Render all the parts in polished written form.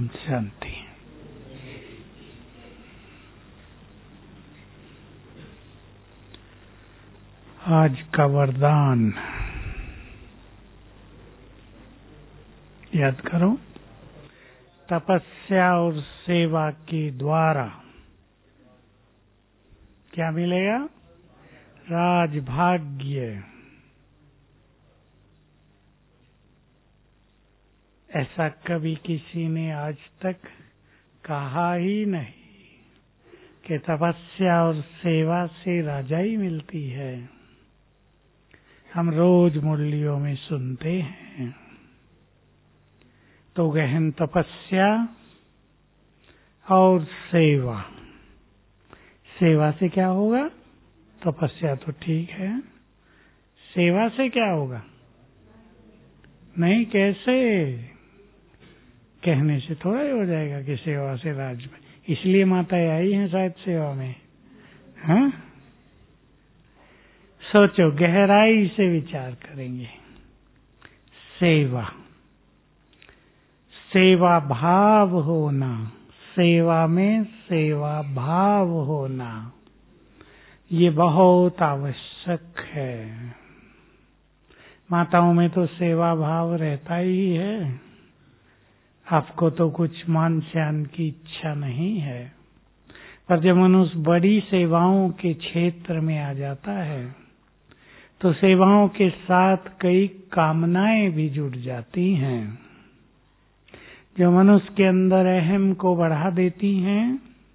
ओम शांति। आज का वरदान याद करो। तपस्या और सेवा के द्वारा क्या मिलेगा? राजभाग्य। ऐसा कभी किसी ने आज तक कहा ही नहीं कि तपस्या और सेवा से राजाई मिलती है। हम रोज मुरलियों में सुनते हैं। तो गहन तपस्या और सेवा। सेवा से क्या होगा? तपस्या तो ठीक है, सेवा से क्या होगा? नहीं, कैसे? कहने से थोड़ा ही हो जाएगा कि सेवा से राज। इसलिए माताएं आई हैं शायद सेवा में। हाँ, सोचो, गहराई से विचार करेंगे। सेवा, सेवा भाव होना, सेवा में सेवा भाव होना, ये बहुत आवश्यक है। माताओं में तो सेवा भाव रहता ही है। आपको तो कुछ मान शान की इच्छा नहीं है, पर जब मनुष्य बड़ी सेवाओं के क्षेत्र में आ जाता है तो सेवाओं के साथ कई कामनाएं भी जुड़ जाती हैं, जो मनुष्य के अंदर अहम को बढ़ा देती हैं।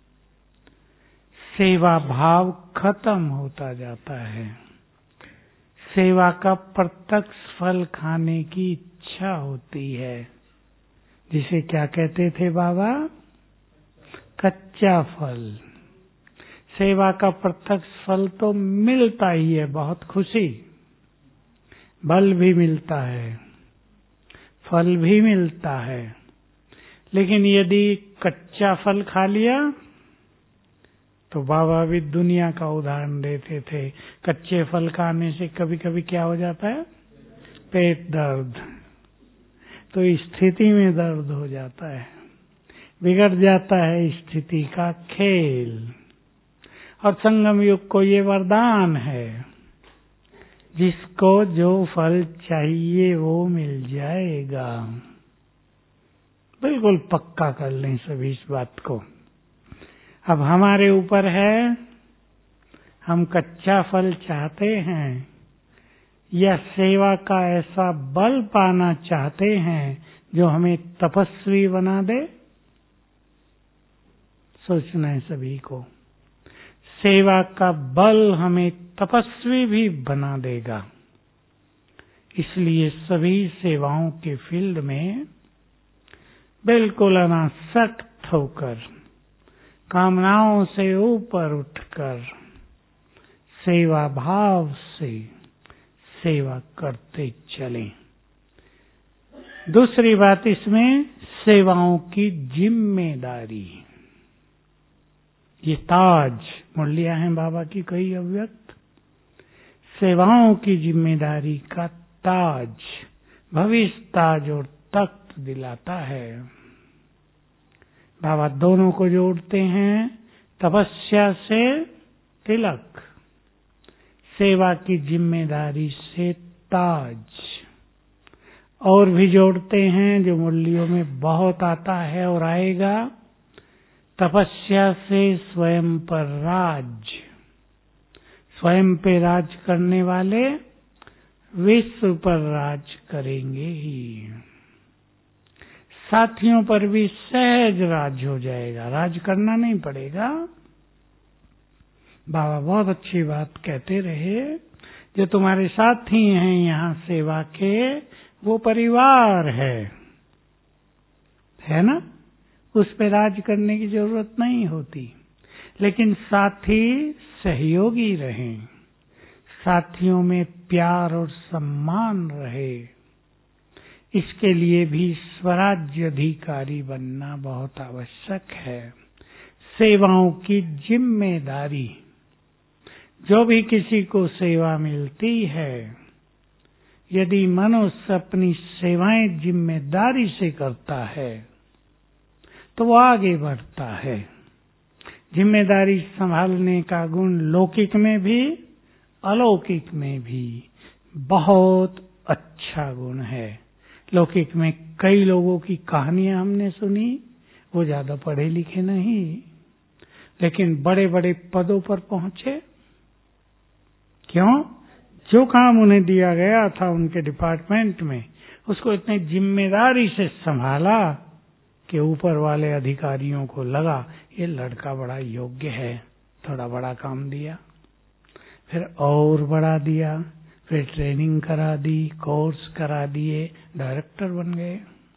सेवा भाव खत्म होता जाता है। सेवा का प्रत्यक्ष फल खाने की इच्छा होती है, जिसे क्या कहते थे बाबा? कच्चा फल। सेवा का प्रत्यक्ष फल तो मिलता ही है, बहुत खुशी, बल भी मिलता है, फल भी मिलता है। लेकिन यदि कच्चा फल खा लिया तो बाबा भी दुनिया का उदाहरण देते थे। कच्चे फल खाने से कभी कभी क्या हो जाता है? पेट दर्द। तो स्थिति में दर्द हो जाता है, बिगड़ जाता है स्थिति का खेल। और संगम युग को ये वरदान है, जिसको जो फल चाहिए वो मिल जाएगा। बिल्कुल पक्का कर लें सभी इस बात को। अब हमारे ऊपर है, हम कच्चा फल चाहते हैं या सेवा का ऐसा बल पाना चाहते हैं जो हमें तपस्वी बना दे। सोचना है सभी को। सेवा का बल हमें तपस्वी भी बना देगा। इसलिए सभी सेवाओं के फील्ड में बिल्कुल अनासक्त होकर, कामनाओं से ऊपर उठकर सेवा भाव से सेवा करते चलें। दूसरी बात इसमें, सेवाओं की जिम्मेदारी। ये ताज मुरलियां हैं बाबा की कई अव्यक्त। सेवाओं की जिम्मेदारी का ताज, भविष्य ताज और तख्त दिलाता है। बाबा दोनों को जोड़ते हैं, तपस्या से तिलक, सेवा की जिम्मेदारी से ताज। और भी जोड़ते हैं जो मुरलियों में बहुत आता है और आएगा, तपस्या से स्वयं पर राज। स्वयं पे राज करने वाले विश्व पर राज करेंगे ही। साथियों पर भी सहज राज हो जाएगा, राज करना नहीं पड़ेगा। बाबा बहुत अच्छी बात कहते रहे, जो तुम्हारे साथी हैं यहाँ सेवा के, वो परिवार है ना? उस पे राज करने की जरूरत नहीं होती। लेकिन साथी सहयोगी रहें, साथियों में प्यार और सम्मान रहे। इसके लिए भी स्वराज्य अधिकारी बनना बहुत आवश्यक है। सेवाओं की जिम्मेदारी, जो भी किसी को सेवा मिलती है, यदि मनुष्य अपनी सेवाएं जिम्मेदारी से करता है तो वो आगे बढ़ता है। जिम्मेदारी संभालने का गुण लौकिक में भी अलौकिक में भी बहुत अच्छा गुण है। लौकिक में कई लोगों की कहानियां हमने सुनी, वो ज्यादा पढ़े लिखे नहीं, लेकिन बड़े बड़े पदों पर पहुंचे। क्यों? जो काम उन्हें दिया गया था उनके डिपार्टमेंट में, उसको इतनी जिम्मेदारी से संभाला कि ऊपर वाले अधिकारियों को लगा ये लड़का बड़ा योग्य है, थोड़ा बड़ा काम दिया, फिर और बढ़ा दिया, फिर ट्रेनिंग करा दी, कोर्स करा दिए, डायरेक्टर बन गए।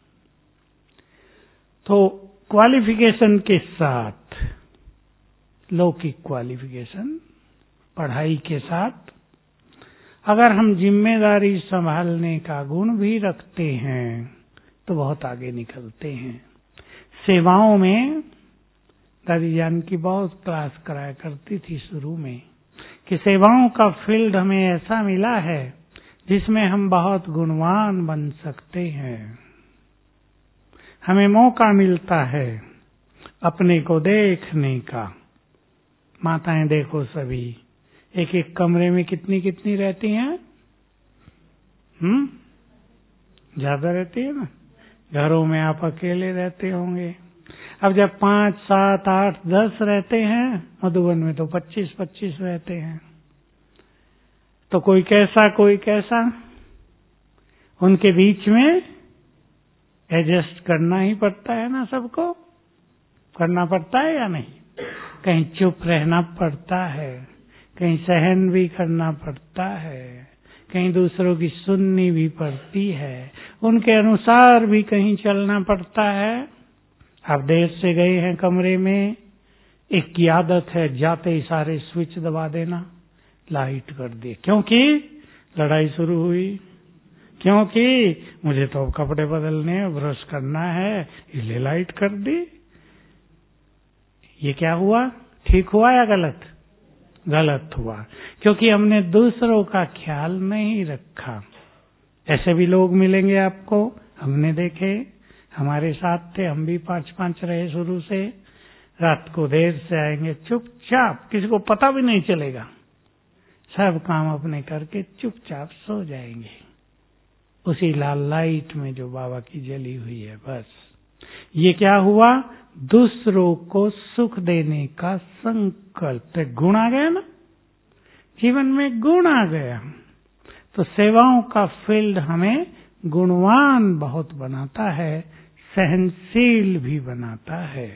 तो क्वालिफिकेशन के साथ, लौकिक क्वालिफिकेशन, पढ़ाई के साथ अगर हम जिम्मेदारी संभालने का गुण भी रखते हैं तो बहुत आगे निकलते हैं। सेवाओं में दादी जान की बहुत क्लास कराया करती थी शुरू में, कि सेवाओं का फील्ड हमें ऐसा मिला है जिसमें हम बहुत गुणवान बन सकते हैं। हमें मौका मिलता है अपने को देखने का। माताएं देखो, सभी एक एक कमरे में कितनी कितनी रहती हैं? ज्यादा रहती है ना। घरों में आप अकेले रहते होंगे। अब जब 5, 7, 8, 10 रहते हैं, मधुबन में तो 25-25 रहते हैं, तो कोई कैसा कोई कैसा, उनके बीच में एडजस्ट करना ही पड़ता है ना। सबको करना पड़ता है या नहीं? कहीं चुप रहना पड़ता है, कहीं सहन भी करना पड़ता है, कहीं दूसरों की सुननी भी पड़ती है, उनके अनुसार भी कहीं चलना पड़ता है। आप देर से गए हैं कमरे में, एक की आदत है जाते ही सारे स्विच दबा देना, लाइट कर दे, क्योंकि लड़ाई शुरू हुई, क्योंकि मुझे तो कपड़े बदलने, ब्रश करना है, इसलिए लाइट कर दी। ये क्या हुआ? ठीक हुआ या गलत? गलत हुआ, क्योंकि हमने दूसरों का ख्याल नहीं रखा। ऐसे भी लोग मिलेंगे आपको, हमने देखे, हमारे साथ थे, हम भी 5-5 रहे शुरू से। रात को देर से आएंगे, चुपचाप, किसी को पता भी नहीं चलेगा, सब काम अपने करके चुपचाप सो जाएंगे उसी लाल लाइट में जो बाबा की जली हुई है। बस ये क्या हुआ? दूसरों को सुख देने का संकल्प, गुण आ गया ना, जीवन में गुण आ गया। तो सेवाओं का फील्ड हमें गुणवान बहुत बनाता है, सहनशील भी बनाता है।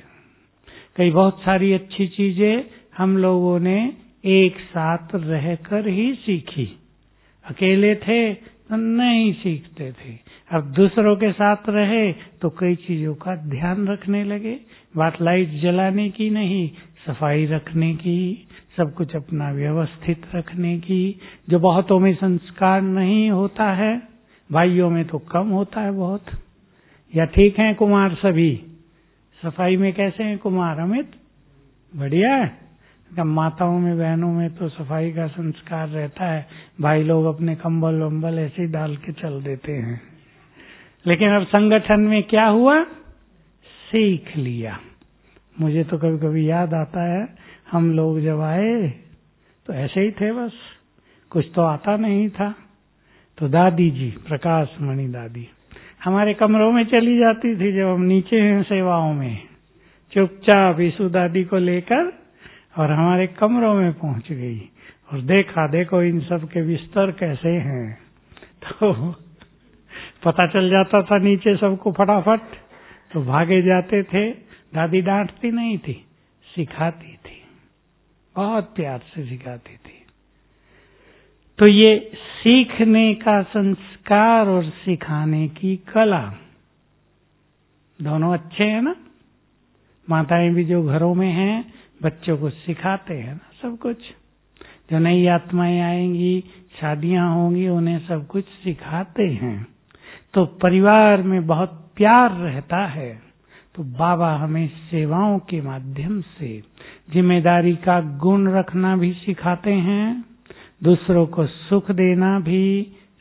कई बहुत सारी अच्छी चीजें हम लोगों ने एक साथ रहकर ही सीखी, अकेले थे तो नहीं सीखते थे। अब दूसरों के साथ रहे तो कई चीजों का ध्यान रखने लगे। बात लाइट जलाने की नहीं, सफाई रखने की, सब कुछ अपना व्यवस्थित रखने की, जो बहुतों में संस्कार नहीं होता है, भाइयों में तो कम होता है बहुत। या ठीक है कुमार सभी? सफाई में कैसे हैं कुमार? अमित बढ़िया है। माताओं में, बहनों में तो सफाई का संस्कार रहता है, भाई लोग अपने कंबल वंबल ऐसे ही डाल के चल देते हैं। लेकिन अब संगठन में क्या हुआ? सीख लिया। मुझे तो कभी कभी याद आता है, हम लोग जब आए तो ऐसे ही थे, बस कुछ तो आता नहीं था। तो दादी जी, प्रकाश मणि दादी, हमारे कमरों में चली जाती थी जब हम नीचे हैं सेवाओं में, चुपचाप ईसु दादी को लेकर और हमारे कमरों में पहुंच गई और देखा, देखो इन सब के बिस्तर कैसे हैं। तो पता चल जाता था नीचे सबको फटाफट, तो भागे जाते थे। दादी डांटती नहीं थी, सिखाती थी, बहुत प्यार से सिखाती थी। तो ये सीखने का संस्कार और सिखाने की कला दोनों अच्छे हैं ना। माताएं भी जो घरों में हैं बच्चों को सिखाते हैं ना सब कुछ। जो नई आत्माएं आएंगी, शादियां होंगी, उन्हें सब कुछ सिखाते हैं। तो परिवार में बहुत प्यार रहता है। तो बाबा हमें सेवाओं के माध्यम से जिम्मेदारी का गुण रखना भी सिखाते हैं, दूसरों को सुख देना भी,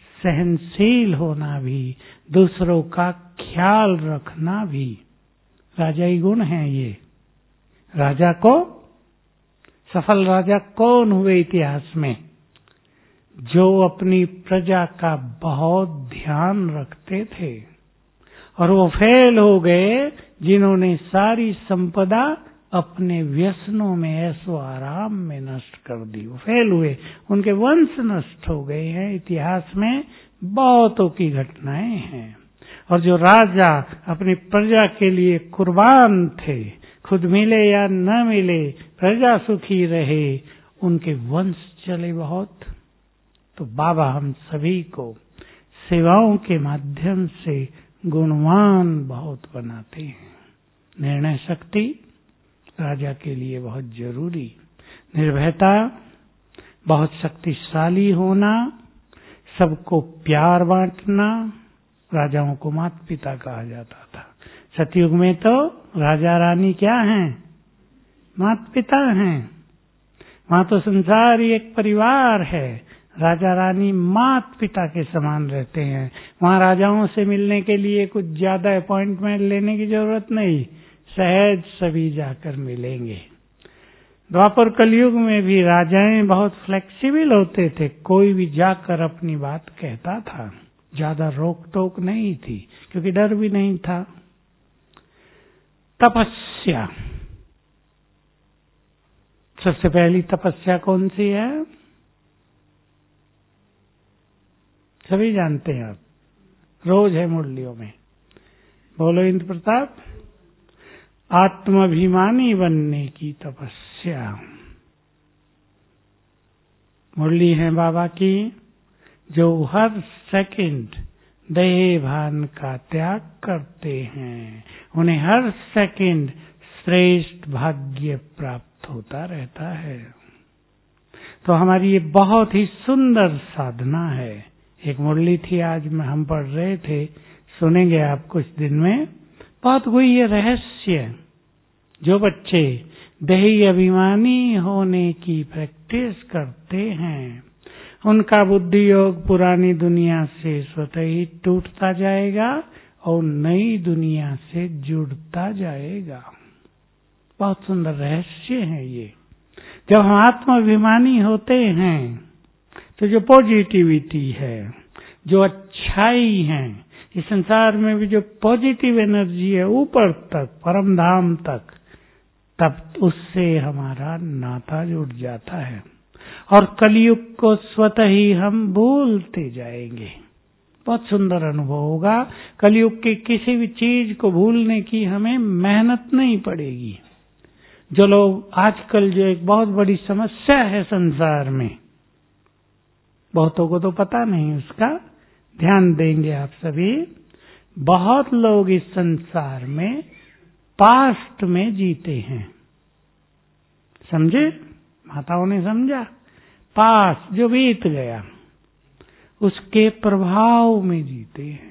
सहनशील होना भी, दूसरों का ख्याल रखना भी। राजाई गुण हैं ये। राजा को, सफल राजा कौन हुए इतिहास में? जो अपनी प्रजा का बहुत ध्यान रखते थे। और वो फेल हो गए जिन्होंने सारी संपदा अपने व्यसनों में, ऐसो आराम में नष्ट कर दी। वो फेल हुए, उनके वंश नष्ट हो गए हैं। इतिहास में बहुतों की घटनाएं हैं। और जो राजा अपनी प्रजा के लिए कुर्बान थे, खुद मिले या न मिले प्रजा सुखी रहे, उनके वंश चले बहुत। तो बाबा हम सभी को सेवाओं के माध्यम से गुणवान बहुत बनाते हैं। निर्णय शक्ति राजा के लिए बहुत जरूरी। निर्भयता, बहुत शक्तिशाली होना, सबको प्यार बांटना। राजाओं को माता पिता कहा जाता था। सतयुग में तो राजा रानी क्या हैं? माता पिता हैं। वहां तो संसार ही एक परिवार है। राजा रानी माता पिता के समान रहते हैं। वहां राजाओं से मिलने के लिए कुछ ज्यादा अपॉइंटमेंट लेने की जरूरत नहीं, सहज सभी जाकर मिलेंगे। द्वापर कलयुग में भी राजाएं बहुत फ्लेक्सिबल होते थे। कोई भी जाकर अपनी बात कहता था, ज्यादा रोक टोक नहीं थी, क्योंकि डर भी नहीं था। तपस्या, सबसे पहली तपस्या कौन सी है? सभी जानते हैं आप, रोज है मुरलियों में। बोलो इंद्र प्रताप। आत्माभिमानी बनने की तपस्या। मुरली है बाबा की, जो हर सेकंड देह भान का त्याग करते हैं, उन्हें हर सेकंड श्रेष्ठ भाग्य प्राप्त होता रहता है। तो हमारी ये बहुत ही सुंदर साधना है। एक मुरली थी, आज में हम पढ़ रहे थे, सुनेंगे आप कुछ दिन में। बहुत कोई ये रहस्य, जो बच्चे देही अभिमानी होने की प्रैक्टिस करते हैं, उनका बुद्धि योग पुरानी दुनिया से स्वतः ही टूटता जाएगा और नई दुनिया से जुड़ता जाएगा। बहुत सुंदर रहस्य है ये। जब हम आत्माभिमानी होते हैं तो जो पॉजिटिविटी है, जो अच्छाई है, इस संसार में भी जो पॉजिटिव एनर्जी है ऊपर तक, परम धाम तक, तब उससे हमारा नाता जुड़ जाता है और कलयुग को स्वतः ही हम भूलते जाएंगे। बहुत सुंदर अनुभव होगा। कलयुग की किसी भी चीज को भूलने की हमें मेहनत नहीं पड़ेगी। जो लोग आजकल, जो एक बहुत बड़ी समस्या है संसार में, बहुतों को तो पता नहीं, उसका ध्यान देंगे आप सभी। बहुत लोग इस संसार में पास्ट में जीते हैं। समझे? माताओं ने समझा? पास्ट जो बीत गया, उसके प्रभाव में जीते हैं।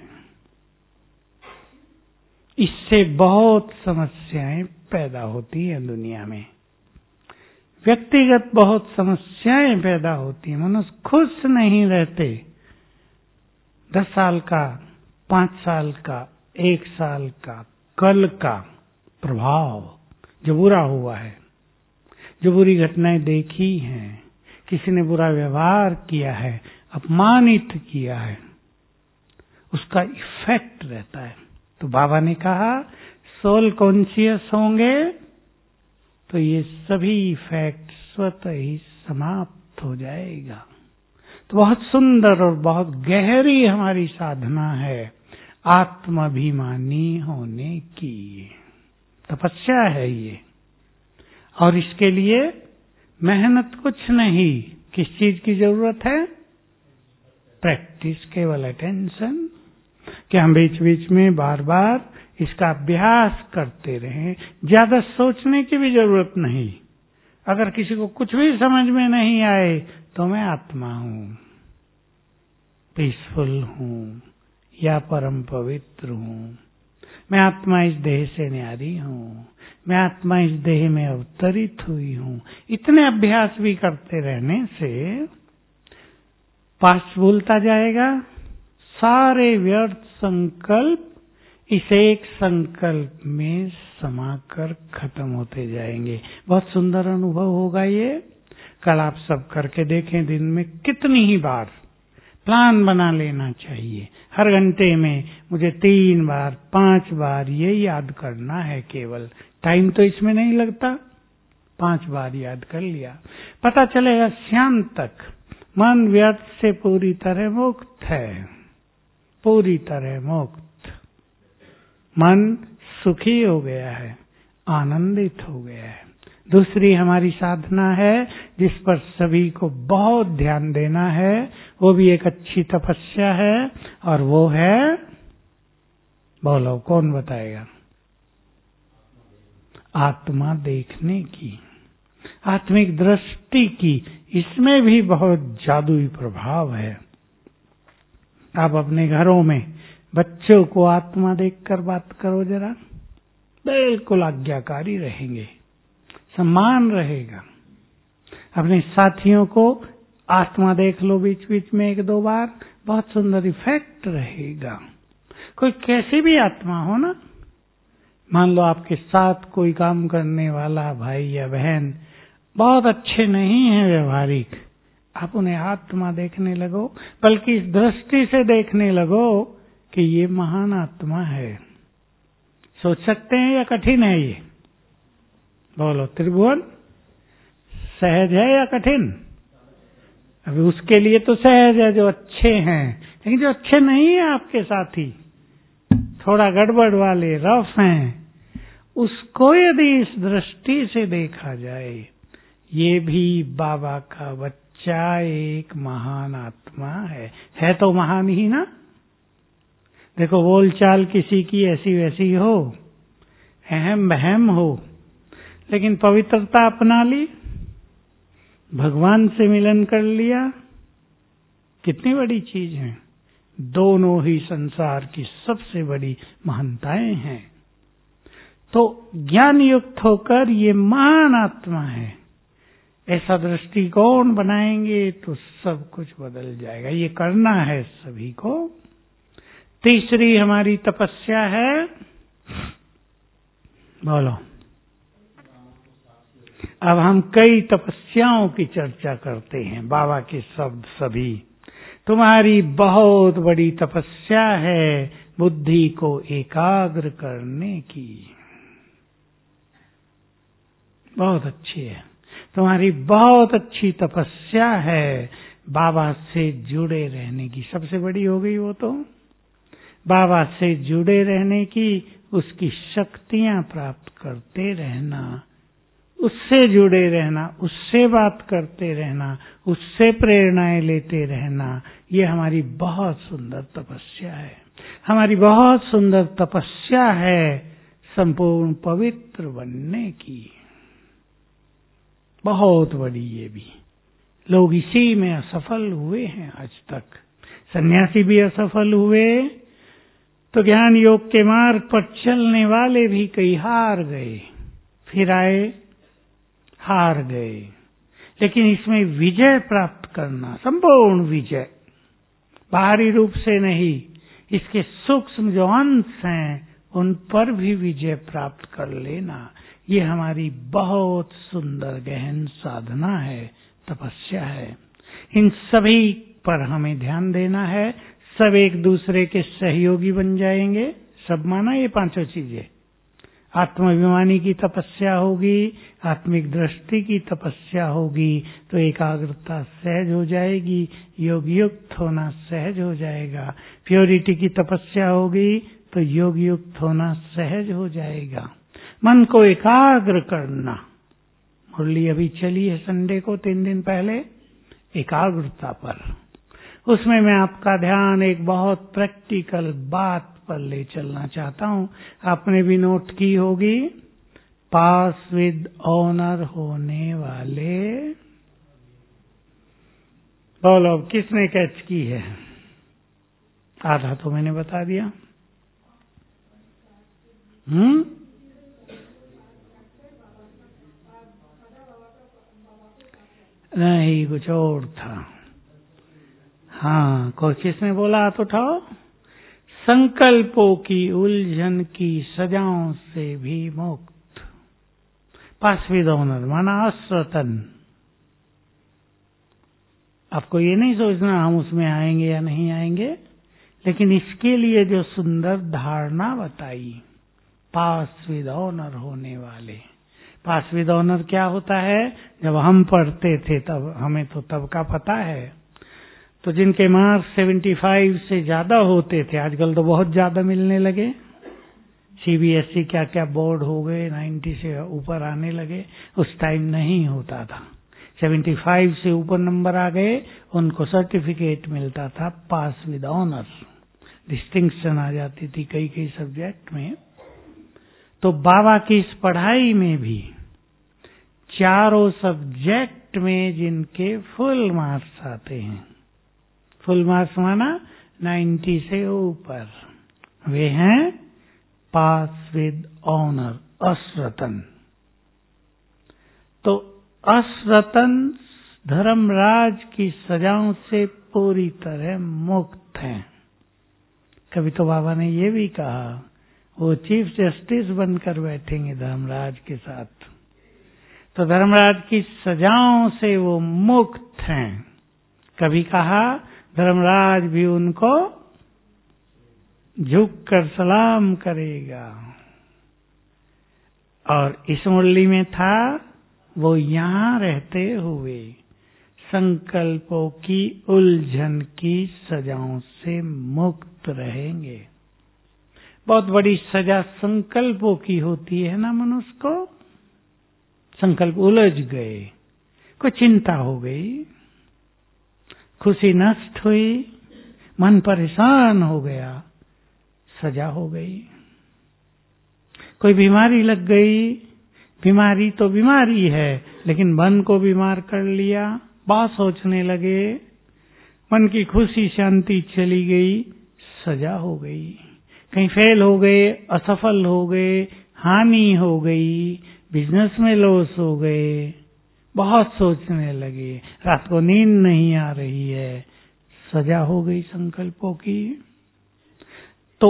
इससे बहुत समस्याएं पैदा होती हैं दुनिया में। व्यक्तिगत बहुत समस्याएं पैदा होती हैं। मनुष्य खुश नहीं रहते। 10 साल का, 5 साल का, 1 साल का, कल का प्रभाव जो बुरा हुआ है, जो बुरी घटनाएं देखी हैं, किसी ने बुरा व्यवहार किया है, अपमानित किया है, उसका इफेक्ट रहता है। तो बाबा ने कहा सोल कॉन्शियस होंगे तो ये सभी इफेक्ट स्वतः ही समाप्त हो जाएगा। तो बहुत सुंदर और बहुत गहरी हमारी साधना है आत्माभिमानी होने की। तपस्या है ये। और इसके लिए मेहनत कुछ नहीं। किस चीज की जरूरत है? प्रैक्टिस, केवल अटेंशन, कि हम बीच बीच में बार बार इसका अभ्यास करते रहें। ज्यादा सोचने की भी जरूरत नहीं। अगर किसी को कुछ भी समझ में नहीं आए तो मैं आत्मा हूं, पीसफुल हूं या परम पवित्र हूं, मैं आत्मा इस देह से न्यारी हूं, मैं आत्मा इस देह में अवतरित हुई हूं। इतने अभ्यास भी करते रहने से पास्ट भूलता जाएगा। सारे व्यर्थ संकल्प इस एक संकल्प में समाकर खत्म होते जाएंगे। बहुत सुंदर अनुभव होगा ये। कल आप सब करके देखें, दिन में कितनी ही बार प्लान बना लेना चाहिए। हर घंटे में मुझे 3 बार 5 बार ये याद करना है, केवल टाइम तो इसमें नहीं लगता। 5 बार याद कर लिया, पता चलेगा शाम तक मन व्यर्थ से पूरी तरह मुक्त है, पूरी तरह मुक्त। मन सुखी हो गया है, आनंदित हो गया है। दूसरी हमारी साधना है जिस पर सभी को बहुत ध्यान देना है, वो भी एक अच्छी तपस्या है, और वो है, बोलो कौन बताएगा? आत्मा देखने की, आत्मिक दृष्टि की। इसमें भी बहुत जादुई प्रभाव है। आप अपने घरों में बच्चों को आत्मा देखकर बात करो जरा, बिल्कुल आज्ञाकारी रहेंगे, सम्मान रहेगा। अपने साथियों को आत्मा देख लो बीच बीच में 1-2 बार, बहुत सुंदर इफेक्ट रहेगा। कोई कैसी भी आत्मा हो ना, मान लो आपके साथ कोई काम करने वाला भाई या बहन बहुत अच्छे नहीं है व्यवहारिक, आप उन्हें आत्मा देखने लगो, बल्कि इस दृष्टि से देखने लगो कि ये महान आत्मा है। सोच सकते हैं या कठिन है ये? बोलो त्रिभुवन, सहज है या कठिन? अभी उसके लिए तो सहज है जो अच्छे हैं, लेकिन जो अच्छे नहीं है आपके साथी, थोड़ा गड़बड़ वाले, रफ हैं, उसको यदि इस दृष्टि से देखा जाए, ये भी बाबा का बच्चा एक महान आत्मा है तो महान ही ना। देखो बोलचाल किसी की ऐसी वैसी हो, अहम बहम हो, लेकिन पवित्रता अपना ली, भगवान से मिलन कर लिया, कितनी बड़ी चीज है। दोनों ही संसार की सबसे बड़ी महानताएं हैं। तो ज्ञान युक्त होकर ये महान आत्मा है, ऐसा दृष्टिकोण बनाएंगे तो सब कुछ बदल जाएगा। ये करना है सभी को। तीसरी हमारी तपस्या है, बोलो। अब हम कई तपस्याओं की चर्चा करते हैं, बाबा के शब्द सभी। तुम्हारी बहुत बड़ी तपस्या है बुद्धि को एकाग्र करने की, बहुत अच्छी है। तुम्हारी बहुत अच्छी तपस्या है बाबा से जुड़े रहने की, सबसे बड़ी हो गई वो तो। बाबा से जुड़े रहने की, उसकी शक्तियां प्राप्त करते रहना, उससे जुड़े रहना, उससे बात करते रहना, उससे प्रेरणाएं लेते रहना, ये हमारी बहुत सुंदर तपस्या है। हमारी बहुत सुंदर तपस्या है संपूर्ण पवित्र बनने की, बहुत बड़ी। ये भी लोग इसी में असफल हुए हैं आज तक। सन्यासी भी असफल हुए, तो ज्ञान योग के मार्ग पर चलने वाले भी कई हार गए, फिर आए, हार गए। लेकिन इसमें विजय प्राप्त करना, संपूर्ण विजय, बाहरी रूप से नहीं, इसके सूक्ष्म जो अंश हैं उन पर भी विजय प्राप्त कर लेना, ये हमारी बहुत सुंदर गहन साधना है, तपस्या है। इन सभी पर हमें ध्यान देना है। सब एक दूसरे के सहयोगी बन जाएंगे। सब माना ये पांचों चीजें। आत्माभिमानी की तपस्या होगी, आत्मिक दृष्टि की तपस्या होगी तो एकाग्रता सहज हो जाएगी, योग युक्त होना सहज हो जाएगा। प्योरिटी की तपस्या होगी तो योग युक्त होना सहज हो जाएगा। मन को एकाग्र करना, मुरली अभी चली है संडे को 3 दिन पहले, एकाग्रता पर। उसमें मैं आपका ध्यान एक बहुत प्रैक्टिकल बात पर ले चलना चाहता हूं, आपने भी नोट की होगी। पास विद ऑनर होने वाले, बोलो किसने कैच की है? आधा तो मैंने बता दिया। नहीं, कुछ और था। हाँ, कोई किसने बोला? हाथ उठाओ। संकल्पों की उलझन की सजाओं से भी मुक्त। पास विद ऑनर माना अश्रतन। आपको ये नहीं सोचना हम उसमें आएंगे या नहीं आएंगे, लेकिन इसके लिए जो सुंदर धारणा बताई, पास विद ऑनर होने वाले। पास विद ऑनर क्या होता है? जब हम पढ़ते थे तब हमें तो तब का पता है, तो जिनके मार्क्स 75 से ज्यादा होते थे, आजकल तो बहुत ज्यादा मिलने लगे, सीबीएसई क्या क्या बोर्ड हो गए, 90 से ऊपर आने लगे, उस टाइम नहीं होता था। 75 से ऊपर नंबर आ गए, उनको सर्टिफिकेट मिलता था पास विद ऑनर, डिस्टिंक्शन आ जाती थी कई कई सब्जेक्ट में। तो बाबा की इस पढ़ाई में भी चारों सब्जेक्ट में जिनके फुल मार्क्स आते हैं, फुल मार्क्स माना 90 से ऊपर, वे हैं पास विद ऑनर, अश्रतन। तो अश्रतन धर्मराज की सजाओं से पूरी तरह मुक्त हैं। कभी तो बाबा ने ये भी कहा, वो चीफ जस्टिस बनकर बैठेंगे धर्मराज के साथ, तो धर्मराज की सजाओं से वो मुक्त हैं। कभी कहा धर्मराज भी उनको झुककर सलाम करेगा। और इस मुरली में था, वो यहां रहते हुए संकल्पों की उलझन की सजाओं से मुक्त रहेंगे। बहुत बड़ी सजा संकल्पों की होती है ना मनुष्य को। संकल्प उलझ गए, कोई चिंता हो गई, खुशी नष्ट हुई, मन परेशान हो गया, सजा हो गई। कोई बीमारी लग गई, बीमारी तो बीमारी है, लेकिन मन को बीमार कर लिया, बात सोचने लगे, मन की खुशी शांति चली गई, सजा हो गई। कहीं फेल हो गए, असफल हो गए, हानि हो गई, बिजनेस में लॉस हो गए, बहुत सोचने लगे, रात को नींद नहीं आ रही है, सजा हो गई संकल्पों की। तो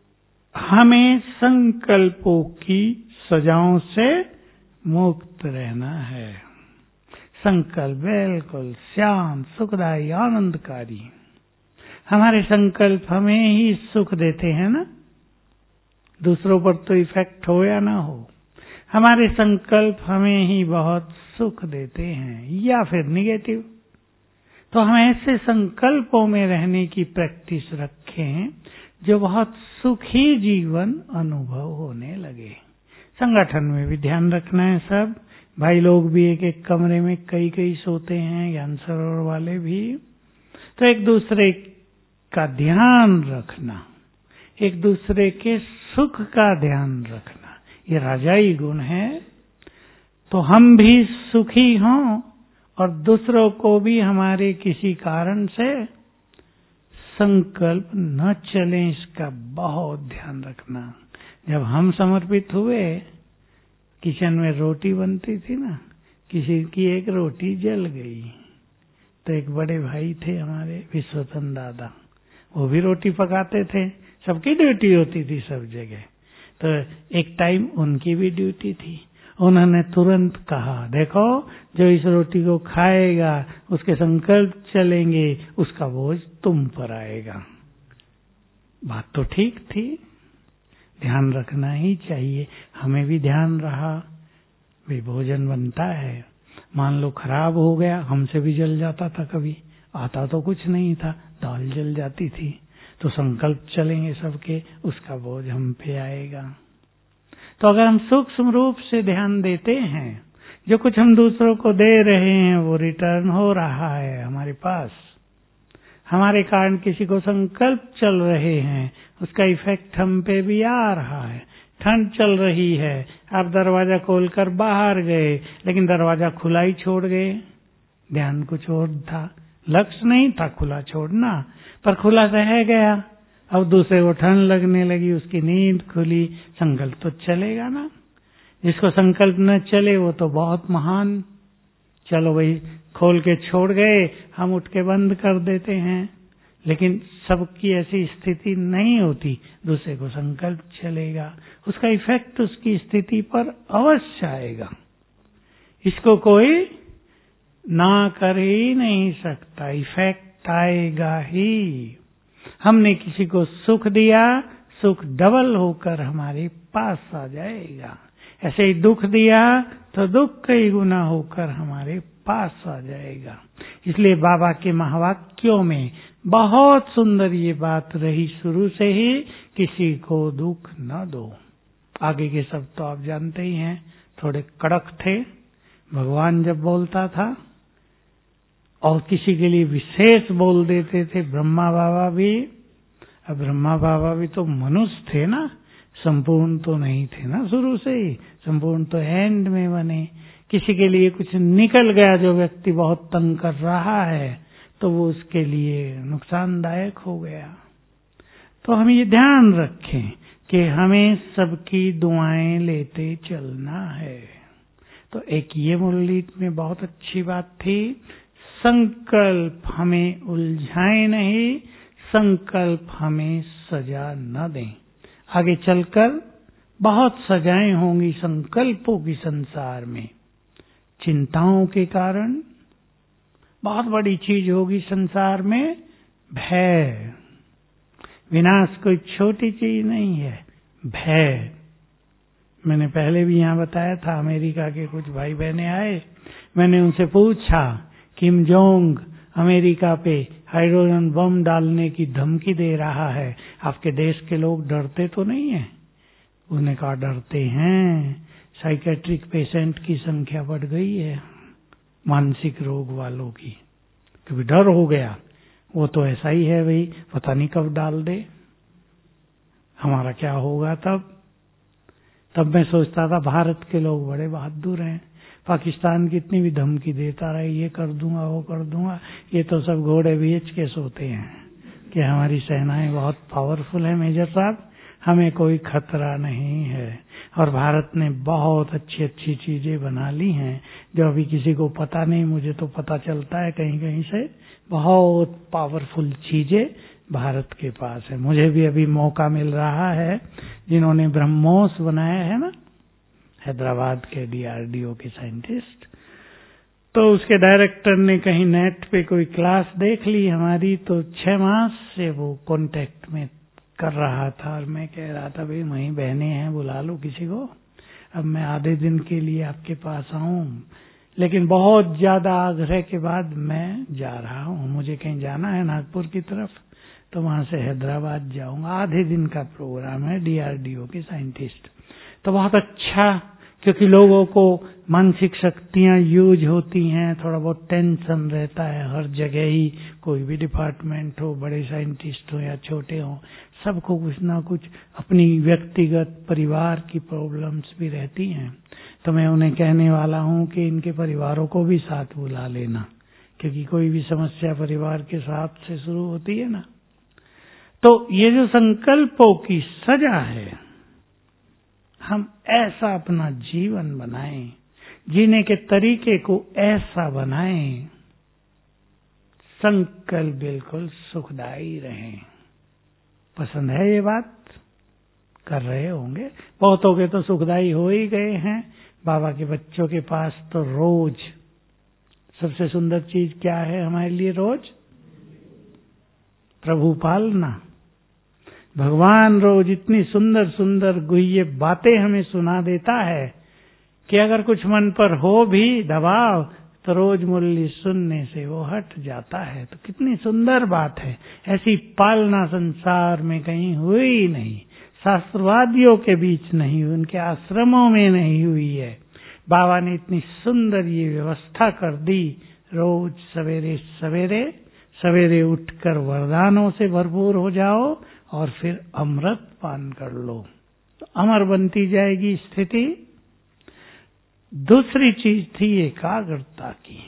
हमें संकल्पों की सजाओं से मुक्त रहना है। संकल्प बिल्कुल शांत, सुखदायी, आनंदकारी। हमारे संकल्प हमें ही सुख देते हैं ना, दूसरों पर तो इफेक्ट हो या ना हो, हमारे संकल्प हमें ही बहुत सुख देते हैं, या फिर निगेटिव। तो हम ऐसे संकल्पों में रहने की प्रैक्टिस रखें जो बहुत सुखी जीवन अनुभव होने लगे। संगठन में भी ध्यान रखना है, सब भाई लोग भी एक एक कमरे में कई कई सोते हैं, ज्ञान सरोवर वाले भी, तो एक दूसरे का ध्यान रखना, एक दूसरे के सुख का ध्यान रखना, ये राजाई गुण है। तो हम भी सुखी हों और दूसरों को भी हमारे किसी कारण से संकल्प न चले, इसका बहुत ध्यान रखना। जब हम समर्पित हुए, किचन में रोटी बनती थी ना, किसी की एक रोटी जल गई, तो एक बड़े भाई थे हमारे विश्वचंद दादा, वो भी रोटी पकाते थे, सबकी ड्यूटी होती थी सब जगह, तो एक टाइम उनकी भी ड्यूटी थी। उन्होंने तुरंत कहा, देखो जो इस रोटी को खाएगा उसके संकल्प चलेंगे, उसका बोझ तुम पर आएगा। बात तो ठीक थी, ध्यान रखना ही चाहिए। हमें भी ध्यान रहा, भी भोजन बनता है, मान लो खराब हो गया, हमसे भी जल जाता था, कभी आता तो कुछ नहीं था, दाल जल जाती थी, तो संकल्प चलेंगे सबके, उसका बोझ हम पे आएगा। तो अगर हम सूक्ष्म रूप से ध्यान देते हैं, जो कुछ हम दूसरों को दे रहे हैं वो रिटर्न हो रहा है हमारे पास, हमारे कारण किसी को संकल्प चल रहे हैं, उसका इफेक्ट हम पे भी आ रहा है। ठंड चल रही है, आप दरवाजा खोलकर बाहर गए, लेकिन दरवाजा खुला ही छोड़ गए, ध्यान कुछ और था, लक्ष्य नहीं था खुला छोड़ना, पर खुला रह गया। अब दूसरे को ठंड लगने लगी, उसकी नींद खुली, संकल्प तो चलेगा ना। जिसको संकल्प न चले वो तो बहुत महान, चलो भाई खोल के छोड़ गए, हम उठ के बंद कर देते हैं, लेकिन सबकी ऐसी स्थिति नहीं होती। दूसरे को संकल्प चलेगा, उसका इफेक्ट उसकी स्थिति पर अवश्य आएगा। इसको कोई ना कर ही नहीं सकता, इफेक्ट आएगा ही। हमने किसी को सुख दिया, सुख डबल होकर हमारे पास आ जाएगा। ऐसे ही दुख दिया तो दुख कई गुना होकर हमारे पास आ जाएगा। इसलिए बाबा के महावाक्यों में बहुत सुंदर ये बात रही शुरू से ही, किसी को दुख न दो। आगे के सब तो आप जानते ही हैं, थोड़े कड़क थे। भगवान जब बोलता था और किसी के लिए विशेष बोल देते थे, ब्रह्मा बाबा भी। अब ब्रह्मा बाबा भी तो मनुष्य थे ना, संपूर्ण तो नहीं थे ना शुरू से ही, संपूर्ण तो एंड में बने। किसी के लिए कुछ निकल गया, जो व्यक्ति बहुत तंग कर रहा है, तो वो उसके लिए नुकसानदायक हो गया। तो हम ये ध्यान रखें कि हमें सबकी दुआएं लेते चलना है। तो एक ये मुरली में बहुत अच्छी बात थी, संकल्प हमें उलझाए नहीं, संकल्प हमें सजा न दें। आगे चलकर बहुत सजाएं होंगी संकल्पों की संसार में। चिंताओं के कारण बहुत बड़ी चीज होगी संसार में, भय। विनाश कोई छोटी चीज नहीं है, भय। मैंने पहले भी यहाँ बताया था, अमेरिका के कुछ भाई बहने आए, मैंने उनसे पूछा, किम जोंग अमेरिका पे हाइड्रोजन बम डालने की धमकी दे रहा है, आपके देश के लोग डरते तो नहीं है? उन्होंने कहा डरते हैं, साइकेट्रिक पेशेंट की संख्या बढ़ गई है, मानसिक रोग वालों की, क्योंकि डर हो गया। वो तो ऐसा ही है भाई, पता नहीं कब डाल दे, हमारा क्या होगा तब। मैं सोचता था भारत के लोग बड़े बहादुर हैं, पाकिस्तान कितनी भी धमकी देता रहे, ये कर दूंगा वो कर दूंगा, ये तो सब घोड़े बेच के सोते हैं कि हमारी सेनाएं बहुत पावरफुल है मेजर साहब, हमें कोई खतरा नहीं है। और भारत ने बहुत अच्छी अच्छी चीजें बना ली हैं जो अभी किसी को पता नहीं, मुझे तो पता चलता है कहीं कहीं से। बहुत पावरफुल चीजें भारत के पास है। मुझे भी अभी मौका मिल रहा है, जिन्होंने ब्रह्मोस बनाया है ना, हैदराबाद के DRDO के साइंटिस्ट, तो उसके डायरेक्टर ने कहीं नेट पे कोई क्लास देख ली हमारी, तो 6 मास से वो कांटेक्ट में कर रहा था। और मैं कह रहा था भाई वहीं बहने हैं, बुला लो किसी को, अब मैं आधे दिन के लिए आपके पास आऊं। लेकिन बहुत ज्यादा आग्रह के बाद मैं जा रहा हूं, मुझे कहीं जाना है नागपुर की तरफ, तो वहां से हैदराबाद जाऊंगा। आधे दिन का प्रोग्राम है, DRDO के साइंटिस्ट। तो बहुत अच्छा, क्योंकि लोगों को मानसिक शक्तियां यूज होती हैं, थोड़ा बहुत टेंशन रहता है हर जगह ही, कोई भी डिपार्टमेंट हो, बड़े साइंटिस्ट हो या छोटे हो, सबको कुछ ना कुछ अपनी व्यक्तिगत परिवार की प्रॉब्लम्स भी रहती हैं। तो मैं उन्हें कहने वाला हूं कि इनके परिवारों को भी साथ बुला लेना, क्योंकि कोई भी समस्या परिवार के साथ से शुरू होती है ना। तो ये जो संकल्पों की सजा है, हम ऐसा अपना जीवन बनाएं, जीने के तरीके को ऐसा बनाएं, संकल्प बिल्कुल सुखदायी रहें। पसंद है ये बात? कर रहे होंगे, बहुतों के तो सुखदायी हो ही गए हैं। बाबा के बच्चों के पास तो रोज सबसे सुंदर चीज क्या है हमारे लिए? रोज प्रभु पालना। भगवान रोज इतनी सुंदर सुंदर गुह्य बातें हमें सुना देता है कि अगर कुछ मन पर हो भी दबाव, तो रोज मुरली सुनने से वो हट जाता है। तो कितनी सुंदर बात है। ऐसी पालना संसार में कहीं हुई नहीं, शास्त्रवादियों के बीच नहीं, उनके आश्रमों में नहीं हुई है। बाबा ने इतनी सुंदर ये व्यवस्था कर दी, रोज सवेरे सवेरे सवेरे उठकर वरदानों से भरपूर हो जाओ और फिर अमृत पान कर लो, तो अमर बनती जाएगी स्थिति। दूसरी चीज थी एकाग्रता की।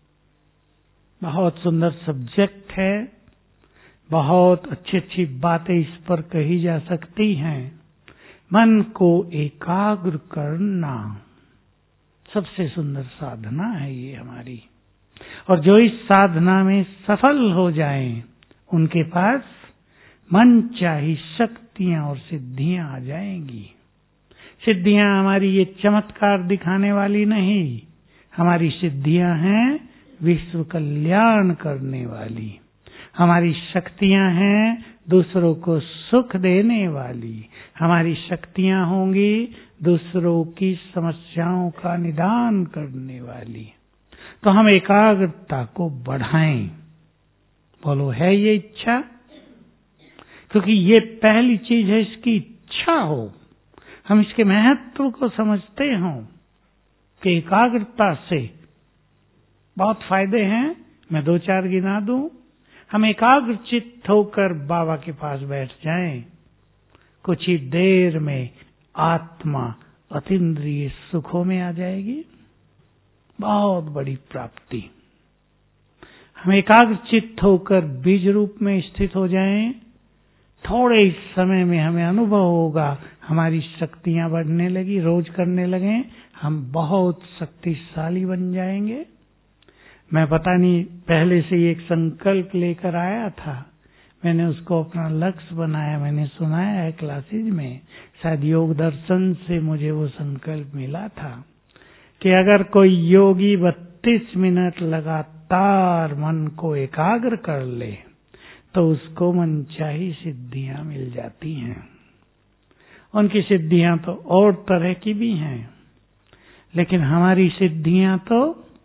बहुत सुंदर सब्जेक्ट है, बहुत अच्छी अच्छी बातें इस पर कही जा सकती हैं। मन को एकाग्र करना सबसे सुंदर साधना है ये हमारी। और जो इस साधना में सफल हो जाएं, उनके पास मन चाही शक्तियां और सिद्धियां आ जाएंगी। सिद्धियां हमारी ये चमत्कार दिखाने वाली नहीं, हमारी सिद्धियां हैं विश्व कल्याण करने वाली। हमारी शक्तियां हैं दूसरों को सुख देने वाली। हमारी शक्तियां होंगी दूसरों की समस्याओं का निदान करने वाली। तो हम एकाग्रता को बढ़ाएं। बोलो, है ये इच्छा? क्योंकि ये पहली चीज है, इसकी इच्छा हो, हम इसके महत्व को समझते हो कि एकाग्रता से बहुत फायदे हैं। मैं 2-4 गिना दूं। हम एकाग्र चित्त होकर बाबा के पास बैठ जाएं, कुछ ही देर में आत्मा अतीन्द्रिय सुखों में आ जाएगी। बहुत बड़ी प्राप्ति। हम एकाग्र चित्त होकर बीज रूप में स्थित हो जाएं, थोड़े ही समय में हमें अनुभव होगा, हमारी शक्तियां बढ़ने लगी, रोज करने लगे, हम बहुत शक्तिशाली बन जाएंगे। मैं पता नहीं पहले से ही एक संकल्प लेकर आया था, मैंने उसको अपना लक्ष्य बनाया, मैंने सुनाया है क्लासेज में, शायद योग दर्शन से मुझे वो संकल्प मिला था कि अगर कोई योगी 32 मिनट लगातार मन को एकाग्र कर ले तो उसको मनचाही सिद्धियां मिल जाती हैं। उनकी सिद्धियां तो और तरह की भी हैं, लेकिन हमारी सिद्धियां तो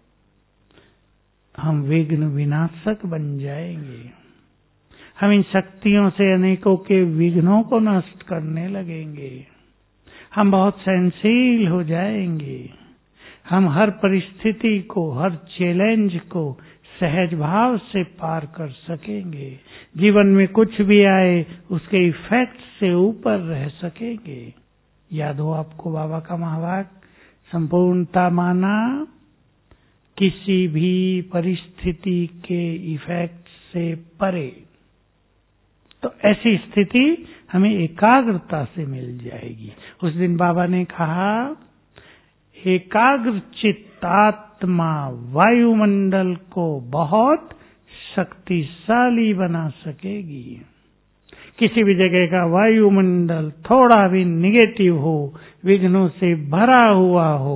हम विघ्न विनाशक बन जाएंगे। हम इन शक्तियों से अनेकों के विघ्नों को नष्ट करने लगेंगे। हम बहुत सहनशील हो जाएंगे। हम हर परिस्थिति को, हर चैलेंज को सहज भाव से पार कर सकेंगे। जीवन में कुछ भी आए उसके इफेक्ट से ऊपर रह सकेंगे। याद हो आपको बाबा का महावाक्य, संपूर्णता माना किसी भी परिस्थिति के इफेक्ट से परे। तो ऐसी स्थिति हमें एकाग्रता से मिल जाएगी। उस दिन बाबा ने कहा, एकाग्र चित्तात्मा वायुमंडल को बहुत शक्तिशाली बना सकेगी। किसी भी जगह का वायुमंडल थोड़ा भी निगेटिव हो, विघ्नों से भरा हुआ हो,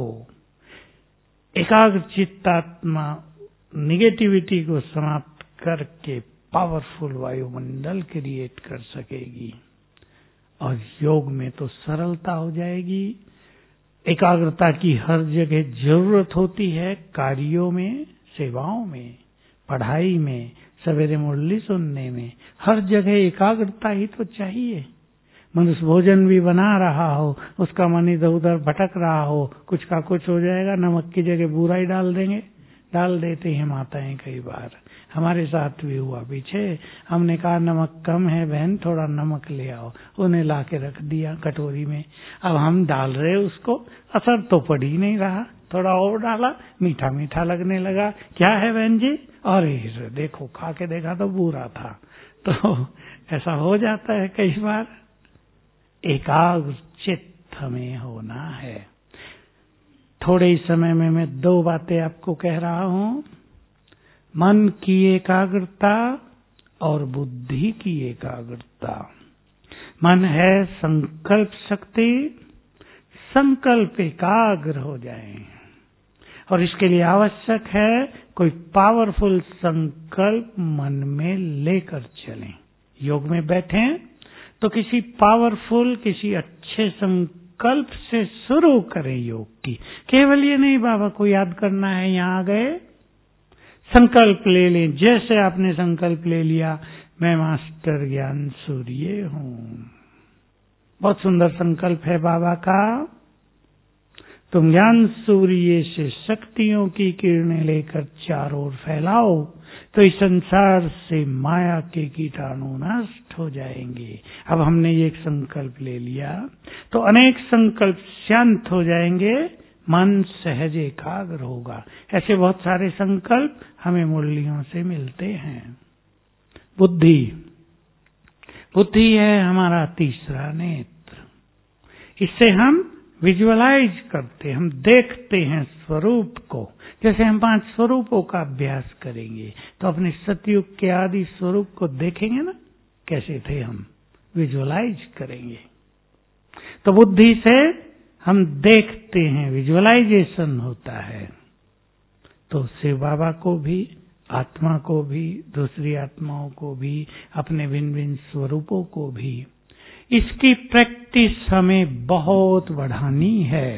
एकाग्र चित्तात्मा निगेटिविटी को समाप्त करके पावरफुल वायुमंडल क्रिएट कर सकेगी। और योग में तो सरलता हो जाएगी। एकाग्रता की हर जगह जरूरत होती है, कार्यों में, सेवाओं में, पढ़ाई में, सवेरे मुरली सुनने में, हर जगह एकाग्रता ही तो चाहिए। मनुष्य भोजन भी बना रहा हो, उसका मन इधर उधर भटक रहा हो, कुछ का कुछ हो जाएगा, नमक की जगह बूरा ही डाल देते हैं माताएं। कई बार हमारे साथ भी हुआ पीछे, हमने कहा नमक कम है बहन, थोड़ा नमक ले आओ, उन्हें ला के रख दिया कटोरी में। अब हम डाल रहे उसको, असर तो पड़ ही नहीं रहा, थोड़ा और डाला, मीठा मीठा लगने लगा। क्या है बहन जी? अरे देखो, खा के देखा तो बुरा था। तो ऐसा हो जाता है कई बार। एकाग्र चित्त हमें होना है। थोड़े ही समय में मैं 2 बातें आपको कह रहा हूं, मन की एकाग्रता और बुद्धि की एकाग्रता। मन है संकल्प शक्ति, संकल्प एकाग्र हो जाए, और इसके लिए आवश्यक है कोई पावरफुल संकल्प मन में लेकर चलें। योग में बैठें तो किसी पावरफुल, किसी अच्छे संकल्प से शुरू करें योग की। केवल ये नहीं बाबा को याद करना है, यहाँ आ गए, संकल्प ले लें। जैसे आपने संकल्प ले लिया, मैं मास्टर ज्ञान सूर्य हूँ। बहुत सुंदर संकल्प है बाबा का। तुम ज्ञान सूर्य से शक्तियों की किरणें लेकर चारों ओर फैलाओ, तो इस संसार से माया के कीटाणु नष्ट हो जाएंगे। अब हमने ये एक संकल्प ले लिया तो अनेक संकल्प शांत हो जाएंगे, मन सहज एकाग्र होगा। ऐसे बहुत सारे संकल्प हमें मुरलियों से मिलते हैं। बुद्धि है हमारा तीसरा नेत्र। इससे हम विजुअलाइज करते, हम देखते हैं स्वरूप को। जैसे हम 5 स्वरूपों का अभ्यास करेंगे तो अपने सतयुग के आदि स्वरूप को देखेंगे ना, कैसे थे हम, विजुअलाइज करेंगे। तो बुद्धि से हम देखते हैं, विजुअलाइजेशन होता है। तो शिव बाबा को भी, आत्मा को भी, दूसरी आत्माओं को भी, अपने भिन्न भिन्न स्वरूपों को भी, इसकी प्रैक्टिस हमें बहुत बढ़ानी है।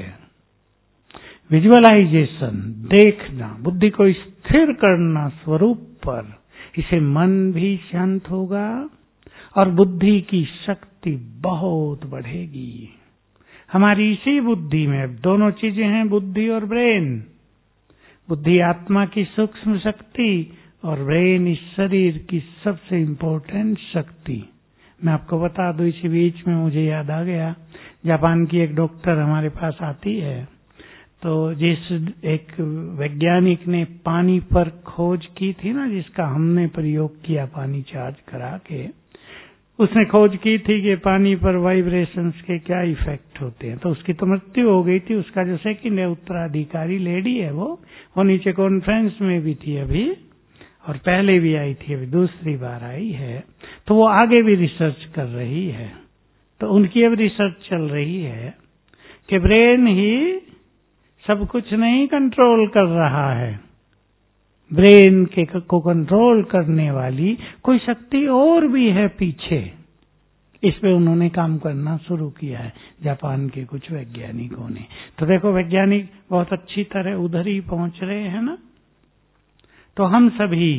विजुअलाइजेशन, देखना, बुद्धि को स्थिर करना स्वरूप पर, इसे मन भी शांत होगा और बुद्धि की शक्ति बहुत बढ़ेगी। हमारी इसी बुद्धि में दोनों चीजें हैं, बुद्धि और ब्रेन। बुद्धि आत्मा की सूक्ष्म शक्ति और ब्रेन इस शरीर की सबसे इम्पोर्टेंट शक्ति। मैं आपको बता दूं, इसी बीच में मुझे याद आ गया, जापान की एक डॉक्टर हमारे पास आती है, तो जिस एक वैज्ञानिक ने पानी पर खोज की थी ना, जिसका हमने प्रयोग किया पानी चार्ज करा के, उसने खोज की थी कि पानी पर वाइब्रेशंस के क्या इफेक्ट होते हैं। तो उसकी तो मृत्यु हो गई थी। उसका जो सेकंड है उत्तराधिकारी लेडी है, वो नीचे कॉन्फ्रेंस में भी थी अभी, और पहले भी आई थी, अभी दूसरी बार आई है। तो वो आगे भी रिसर्च कर रही है। तो उनकी अब रिसर्च चल रही है कि ब्रेन ही सब कुछ नहीं कंट्रोल कर रहा है, ब्रेन के को कंट्रोल करने वाली कोई शक्ति और भी है पीछे। इस पे उन्होंने काम करना शुरू किया है, जापान के कुछ वैज्ञानिकों ने। तो देखो, वैज्ञानिक बहुत अच्छी तरह उधर ही पहुंच रहे हैं ना। तो हम सभी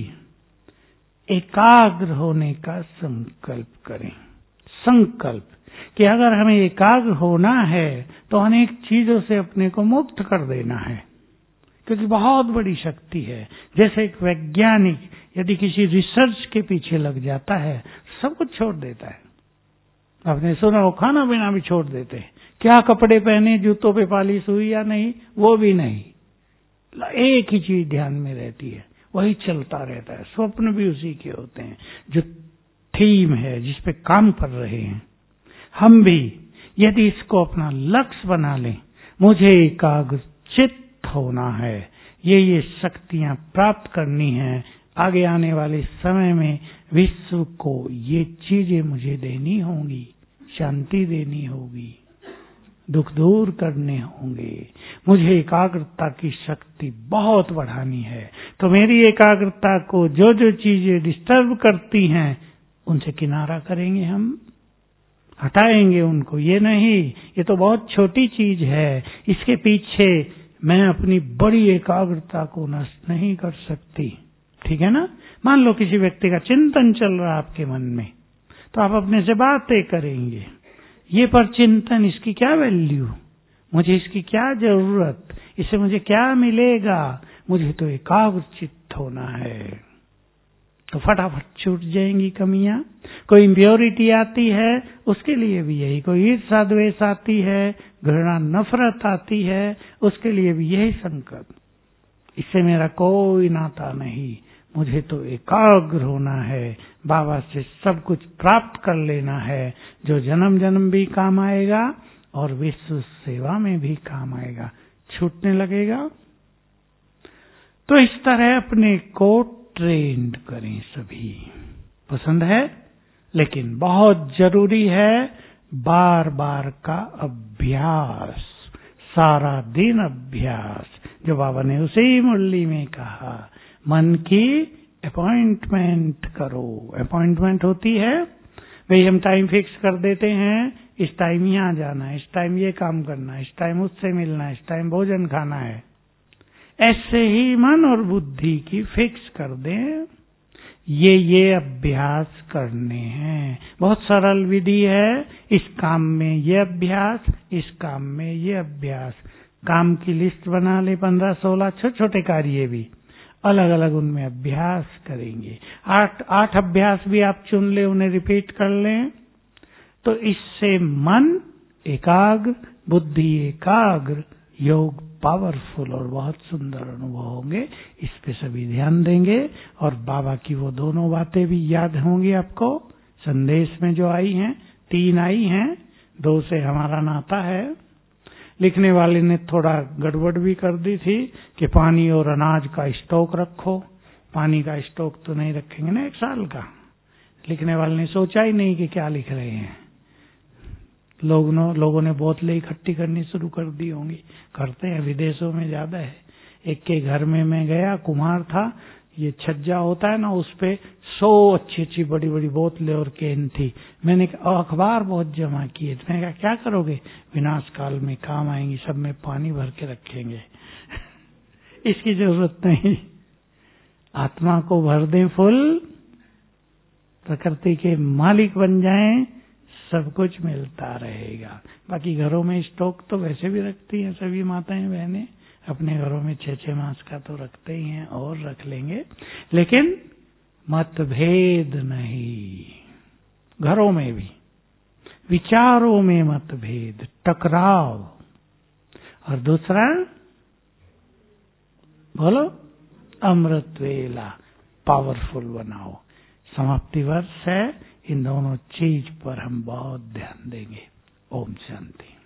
एकाग्र होने का संकल्प करें। संकल्प कि अगर हमें एकाग्र होना है तो अनेक चीजों से अपने को मुक्त कर देना है, क्योंकि बहुत बड़ी शक्ति है। जैसे एक वैज्ञानिक यदि किसी रिसर्च के पीछे लग जाता है, सब कुछ छोड़ देता है। आपने सुना हो, खाना पीना भी छोड़ देते हैं, क्या कपड़े पहने, जूतों पे पॉलिश हुई या नहीं, वो भी नहीं, एक ही चीज ध्यान में रहती है, वही चलता रहता है। स्वप्न भी उसी के होते हैं, जो थीम है, जिस पे काम कर रहे हैं। हम भी यदि इसको अपना लक्ष्य बना लें, मुझे एकाग्रचित्त होना है, ये शक्तियां प्राप्त करनी है, आगे आने वाले समय में विश्व को ये चीजें मुझे देनी होंगी, शांति देनी होगी, दुख दूर करने होंगे, मुझे एकाग्रता की शक्ति बहुत बढ़ानी है। तो मेरी एकाग्रता को जो जो चीजें डिस्टर्ब करती हैं, उनसे किनारा करेंगे, हम हटाएंगे उनको। ये नहीं, ये तो बहुत छोटी चीज है, इसके पीछे मैं अपनी बड़ी एकाग्रता को नष्ट नहीं कर सकती। ठीक है ना। मान लो किसी व्यक्ति का चिंतन चल रहा है आपके मन में, तो आप अपने से बातें करेंगे, ये पर चिंतन, इसकी क्या वैल्यू, मुझे इसकी क्या जरूरत, इससे मुझे क्या मिलेगा, मुझे तो एकाग्रचित्त होना है। तो फटाफट छूट जाएंगी कमियां। कोई इम्प्योरिटी आती है, उसके लिए भी यही, कोई ईर्ष्या द्वेष आती है, घृणा नफरत आती है, उसके लिए भी यही संकल्प, इससे मेरा कोई नाता नहीं, मुझे तो एकाग्र होना है, बाबा से सब कुछ प्राप्त कर लेना है, जो जन्म जन्म भी काम आएगा और विश्व सेवा में भी काम आएगा। छूटने लगेगा। तो इस तरह अपने को ट्रेंड करें सभी। पसंद है, लेकिन बहुत जरूरी है बार बार का अभ्यास, सारा दिन अभ्यास। जो बाबा ने उसी मुरली में कहा, मन की अपॉइंटमेंट करो। अपॉइंटमेंट होती है भाई, हम टाइम फिक्स कर देते हैं, इस टाइम यहाँ जाना है, इस टाइम ये काम करना है, इस टाइम उससे मिलना है, इस टाइम भोजन खाना है। ऐसे ही मन और बुद्धि की फिक्स कर दें, ये अभ्यास करने हैं। बहुत सरल विधि है, इस काम में ये अभ्यास, इस काम में ये अभ्यास। काम की लिस्ट बना ले, 15-16 छोटे छोटे कार्य भी अलग अलग, उनमें अभ्यास करेंगे। 8 अभ्यास भी आप चुन ले, उन्हें रिपीट कर लें, तो इससे मन एकाग्र, बुद्धि एकाग्र, योग पावरफुल और बहुत सुंदर अनुभव होंगे। इस पे सभी ध्यान देंगे। और बाबा की वो दोनों बातें भी याद होंगी आपको, संदेश में जो आई हैं, 3 आई हैं, 2 से हमारा नाता है। लिखने वाले ने थोड़ा गड़बड़ भी कर दी थी कि पानी और अनाज का स्टॉक रखो। पानी का स्टॉक तो नहीं रखेंगे ना 1 साल का। लिखने वाले ने सोचा ही नहीं कि क्या लिख रहे हैं। लोगों ने बोतलें इकट्ठी करनी शुरू कर दी होंगी, करते हैं, विदेशों में ज्यादा है। एक के घर में मैं गया, कुम्हार था, ये छज्जा होता है ना, उस पे 100 अच्छी बड़ी बड़ी बोतलें और कैन थी। मैंने अखबार बहुत जमा किए, मैंने कहा क्या करोगे? विनाश काल में काम आएंगी, सब में पानी भर के रखेंगे। इसकी जरूरत नहीं, आत्मा को भर दें फुल, प्रकृति के मालिक बन जाएं, सब कुछ मिलता रहेगा। बाकी घरों में स्टॉक तो वैसे भी रखती हैं सभी माताएं बहनें, अपने घरों में 6 मास का तो रखते ही हैं और रख लेंगे, लेकिन मतभेद नहीं। घरों में भी विचारों में मतभेद, टकराव। और दूसरा बोलो, अमृत वेला पावरफुल बनाओ। समाप्ति वर्ष है, इन दोनों चीज पर हम बहुत ध्यान देंगे। ओम शांति।